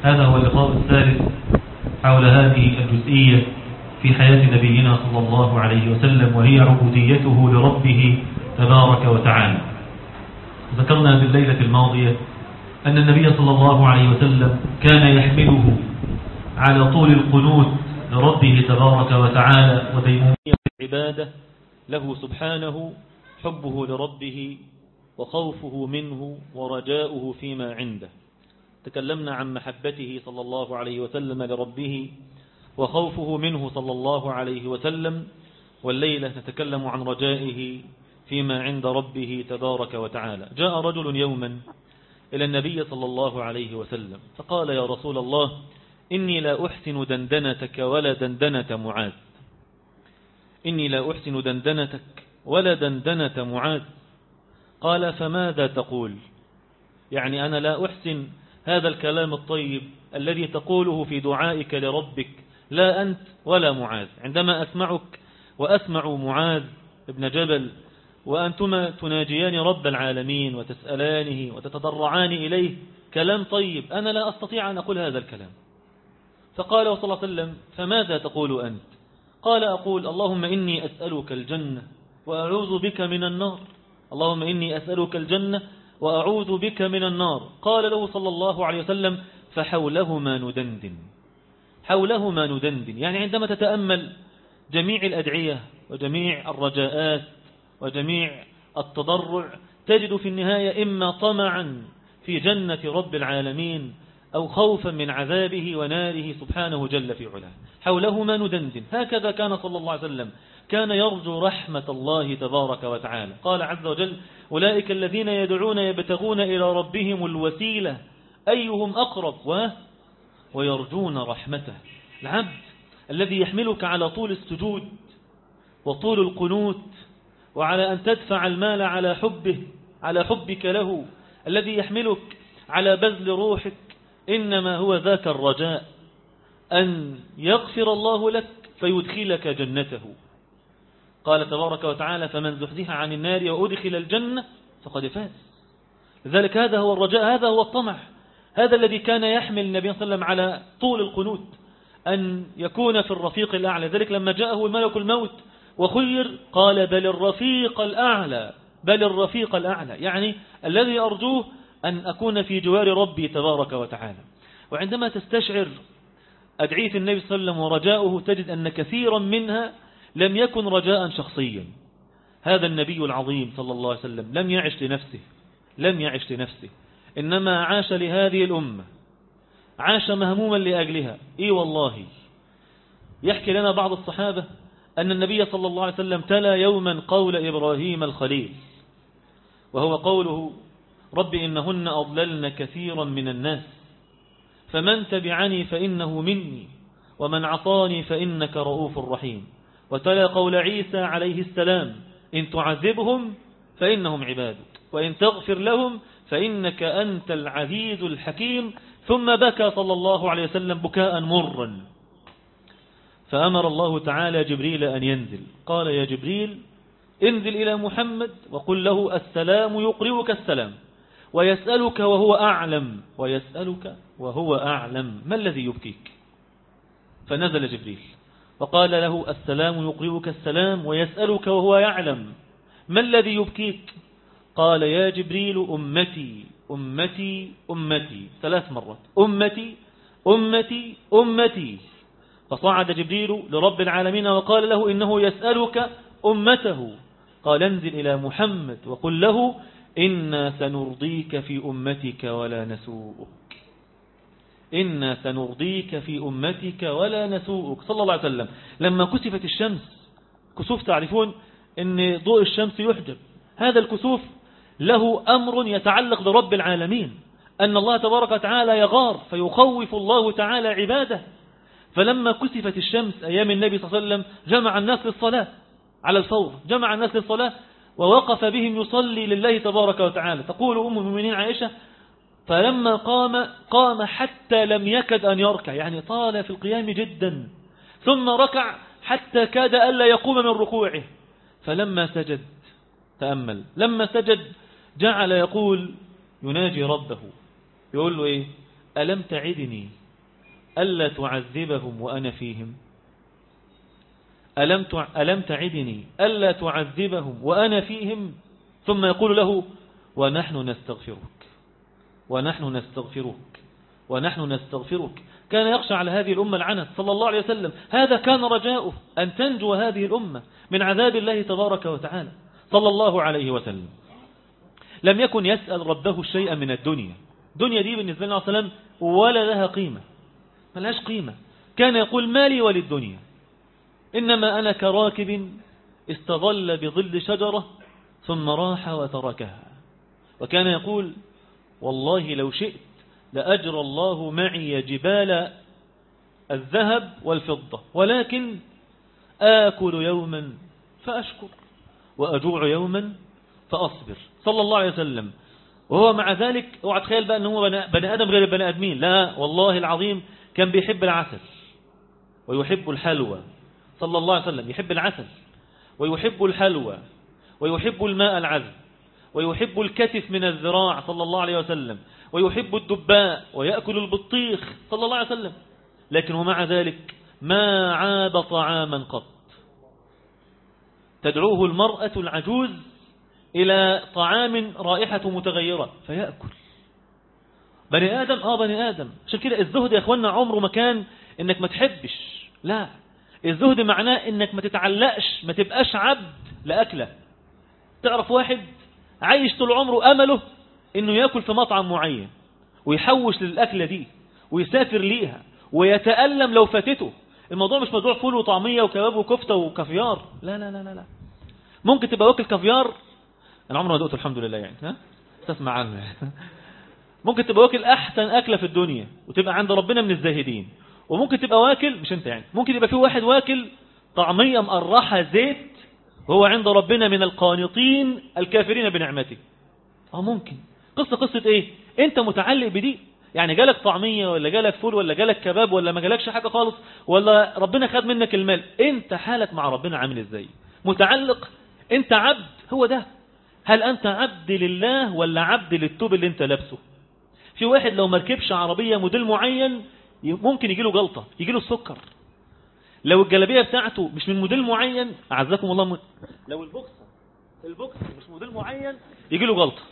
هذا هو اللقاء الثالث حول هذه الجزئية في حياة نبينا صلى الله عليه وسلم، وهي عبوديته لربه تبارك وتعالى. ذكرنا بالليلة الماضية أن النبي صلى الله عليه وسلم كان يحمله على طول القنوت لربه تبارك وتعالى وديمومية العبادة له سبحانه، حبه لربه وخوفه منه ورجاؤه فيما عنده. تكلمنا عن محبته صلى الله عليه وسلم لربه وخوفه منه صلى الله عليه وسلم، والليلة نتكلم عن رجائه فيما عند ربه تبارك وتعالى. جاء رجل يوما إلى النبي صلى الله عليه وسلم فقال: يا رسول الله، إني لا أحسن دندنتك ولا دندنة معاذ. إني لا أحسن دندنتك ولا دندنة معاذ. قال: فماذا تقول؟ يعني أنا لا أحسن هذا الكلام الطيب الذي تقوله في دعائك لربك، لا أنت ولا معاذ. عندما أسمعك وأسمع معاذ ابن جبل وأنتما تناجيان رب العالمين وتسألانه وتتضرعان إليه كلام طيب، أنا لا أستطيع أن أقول هذا الكلام. فقال صلى الله عليه وسلم: فماذا تقول أنت؟ قال: أقول اللهم إني أسألك الجنة وأعوذ بك من النار. اللهم إني أسألك الجنة وأعوذ بك من النار. قال له صلى الله عليه وسلم: فحولهما ندندن. حولهما ندندن، يعني عندما تتأمل جميع الأدعية وجميع الرجاءات وجميع التضرع تجد في النهاية إما طمعا في جنة رب العالمين أو خوفا من عذابه وناره سبحانه جل في علاه. حولهما ندندن. هكذا كان صلى الله عليه وسلم، كان يرجو رحمة الله تبارك وتعالى. قال عز وجل: أولئك الذين يدعون يبتغون إلى ربهم الوسيلة أيهم أقرب ويرجون رحمته. العبد الذي يحملك على طول السجود وطول القنوت وعلى أن تدفع المال على حبه، على حبك له، الذي يحملك على بذل روحك، إنما هو ذاك الرجاء أن يغفر الله لك فيدخلك جنته. قال تبارك وتعالى: فمن زحزح عن النار وأدخل الجنة فقد فاز. لذلك هذا هو الرجاء، هذا هو الطمع، هذا الذي كان يحمل النبي صلى الله عليه وسلم على طول القنوت أن يكون في الرفيق الأعلى. ذلك لما جاءه ملك الموت وخير قال: بل الرفيق الأعلى، بل الرفيق الأعلى، يعني الذي أرجوه أن أكون في جوار ربي تبارك وتعالى. وعندما تستشعر أدعية النبي صلى الله عليه وسلم ورجاؤه تجد أن كثيرا منها لم يكن رجاء شخصيا. هذا النبي العظيم صلى الله عليه وسلم لم يعش لنفسه، لم يعش لنفسه، إنما عاش لهذه الأمة، عاش مهموما لأجلها. إيه والله، يحكي لنا بعض الصحابة أن النبي صلى الله عليه وسلم تلا يوما قول إبراهيم الخليل، وهو قوله: رب إنهن أضللن كثيرا من الناس، فمن تبعني فإنه مني ومن عصاني فإنك رؤوف رحيم. وتلا قول عيسى عليه السلام: إن تعذبهم فإنهم عبادك وإن تغفر لهم فإنك أنت العزيز الحكيم. ثم بكى صلى الله عليه وسلم بكاء مرا، فأمر الله تعالى جبريل أن ينزل. قال: يا جبريل انزل إلى محمد وقل له السلام يقرئك السلام ويسألك وهو أعلم، ويسألك وهو أعلم ما الذي يبكيك؟ فنزل جبريل وقال له: السلام يقرئك السلام ويسألك وهو يعلم ما الذي يبكيك؟ قال: يا جبريل أمتي أمتي أمتي 3 مرات، أمتي أمتي أمتي. فصعد جبريل لرب العالمين وقال له: إنه يسألك أمته. قال: انزل إلى محمد وقل له إنا سنرضيك في أمتك ولا نسوءك، إنا سنرضيك في أمتك ولا نسوءك. صلى الله عليه وسلم لما كسفت الشمس، كسوف تعرفون أن ضوء الشمس يحجب، هذا الكسوف له أمر يتعلق برب العالمين، أن الله تبارك وتعالى يغار فيخوف الله تعالى عباده. فلما كسفت الشمس أيام النبي صلى الله عليه وسلم جمع الناس للصلاة على الفور، جمع الناس للصلاة ووقف بهم يصلي لله تبارك وتعالى. تقول أم المؤمنين عائشة: فلما قام حتى لم يكد أن يركع، يعني طال في القيام جدا، ثم ركع حتى كاد ألا يقوم من ركوعه. فلما سجد، تأمل، لما سجد جعل يقول، يناجي ربه، يقول له إيه؟ ألم تعدني ألا تعذبهم وأنا فيهم؟ ألم تعدني ألا تعذبهم وأنا فيهم؟ ثم يقول له ونحن نستغفرك ونحن نستغفرك ونحن نستغفرك. كان يخشى على هذه الأمة العنت صلى الله عليه وسلم. هذا كان رجاؤه، أن تنجو هذه الأمة من عذاب الله تبارك وتعالى صلى الله عليه وسلم. لم يكن يسأل ربه شيئا من الدنيا. الدنيا دي بالنسبة لنا عليه وسلم ولا لها قيمة، ما لهاش قيمة. كان يقول مالي وللدنيا، إنما أنا كراكب استظل بظل شجرة ثم راح وتركها. وكان يقول والله لو شئت لأجرى الله معي جبال الذهب والفضة، ولكن آكل يوما فأشكر وأجوع يوما فأصبر صلى الله عليه وسلم. وهو مع ذلك اوعى تخيل بقى أنه بني آدم غير البني آدمين، لا والله العظيم كان بيحب العسل ويحب الحلوى صلى الله عليه وسلم. يحب العسل ويحب الحلوى ويحب الماء العذب ويحب الكتف من الذراع صلى الله عليه وسلم ويحب الدباء ويأكل البطيخ صلى الله عليه وسلم. لكن ومع ذلك ما عاب طعاما قط. تدعوه المرأة العجوز إلى طعام رائحة متغيرة فيأكل. بني آدم بني آدم. عشان كده الزهد يا أخوانا عمره ما كان إنك ما تحبش، لا، الزهد معناه إنك ما تتعلقش، ما تبقاش عبد لأكله. تعرف واحد عايش طول عمره أمله إنه يأكل في مطعم معين ويحوش للأكلة دي ويسافر ليها ويتألم لو فاتته. الموضوع مش موضوع فول وطعمية وكباب وكفتة وكافيار، لا لا لا لا. ممكن تبقى واكل كافيار، أنا عمري ما دقته الحمد لله يعني، تسمع عنه. ممكن تبقى واكل أحسن أكلة في الدنيا وتبقى عند ربنا من الزاهدين، وممكن تبقى واكل، مش أنت يعني، ممكن يبقى في واحد واكل طعمية مقرحة زيت وهو عند ربنا من القانطين الكافرين بنعمته. ممكن. قصة إيه؟ أنت متعلق بدي، يعني جالك طعمية ولا جالك فول ولا جالك كباب ولا ما جالكش حاجة خالص ولا ربنا خد منك المال، أنت حالك مع ربنا عامل إزاي؟ متعلق؟ أنت عبد؟ هو ده. هل أنت عبد لله ولا عبد للتوب اللي أنت لابسه؟ في واحد لو مركبش عربية موديل معين ممكن يجيله جلطة، يجيله السكر. لو الجلابية بتاعته مش من موديل معين، أعزكم الله، لو البوكس مش موديل معين يجيله جلطة.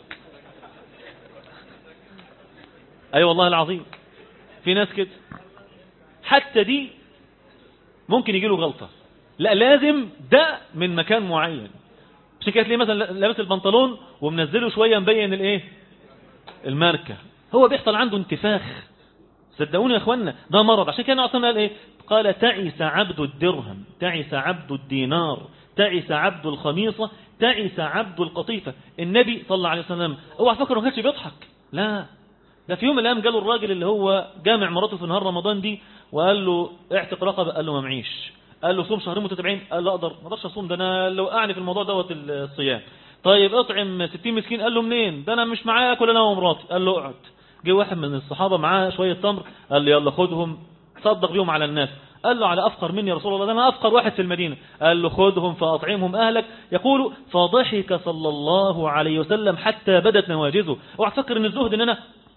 أي والله العظيم في ناس كده، حتى دي ممكن يجيله جلطة. لا، لازم ده من مكان معين. عشان كده تلاقيه مثلا لابس البنطلون ومنزله شوية مبين الايه، الماركة. هو بيحصل عنده انتفاخ، صدقوني يا اخوانا ده مرض. عشان كده نعطينا قال ايه؟ قال تعس عبد الدرهم، تعس عبد الدينار، تعس عبد الخميصة، تعس عبد القطيفة. النبي صلى الله عليه وسلم اوعى تفكر ما كانش بيضحك، لا، ده في يوم من الايام جاله الراجل اللي هو جامع مراته في نهار رمضان دي وقال له اعتق رقبه، قال له ما معيش. قال له صوم شهرين متتابعين، قال له ما اقدرش اصوم، ده انا لو وقعني في الموضوع دوت الصيام. طيب اطعم 60 مسكين، قال له منين، ده انا مش معايا اكل انا ومراتي. قال له اقعد. جه واحد من الصحابه معاه شويه تمر، قال له يلا خدهم تصدق بيهم على الناس. قال له على افقر مني يا رسول الله، ده انا افقر واحد في المدينه. قال له خدهم فاطعمهم اهلك. يقول فضحك صلى الله عليه وسلم حتى بدت نواجذه. اوعى تفكر ان الزهد ان انا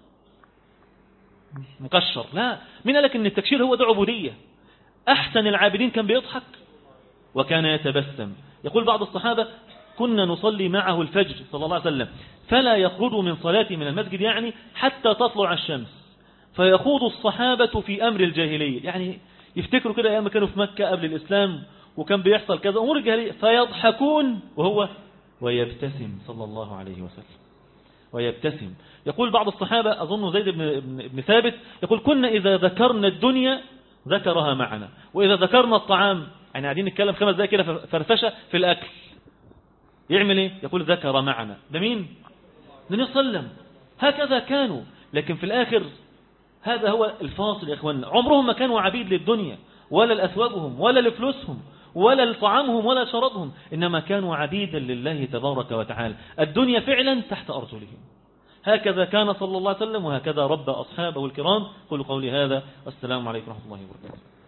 مكشر، لا. مين قالك ان التكشير هو ده عبودية؟ احسن العابدين كان بيضحك وكان يتبسم. يقول بعض الصحابة كنا نصلي معه الفجر صلى الله عليه وسلم فلا يخرج من صلاته من المسجد يعني حتى تطلع الشمس، فيخوض الصحابة في أمر الجاهلية، يعني يفتكروا كده أيام كانوا في مكة قبل الإسلام وكان بيحصل كذا أمور الجاهلية، فيضحكون وهو ويبتسم صلى الله عليه وسلم ويبتسم. يقول بعض الصحابة أظن زيد بن ثابت يقول كنا إذا ذكرنا الدنيا ذكرها معنا، وإذا ذكرنا الطعام، يعني قاعدين نتكلم 5 دقايق كده فرفشة في الأكل، يعمل إيه؟ يقول ذكر معنا. ده مين؟ النبي صلى الله عليه وسلم. هكذا كانوا. لكن في الآخر هذا هو الفاصل يا إخواننا، عمرهم ما كانوا عبيد للدنيا ولا لأثوابهم ولا لفلوسهم ولا لطعامهم ولا شرابهم، إنما كانوا عبيدا لله تبارك وتعالى. الدنيا فعلا تحت أرجلهم. هكذا كان صلى الله عليه وسلم وهكذا ربى أصحابه الكرام. قولوا قولي هذا والسلام عليكم ورحمة الله وبركاته.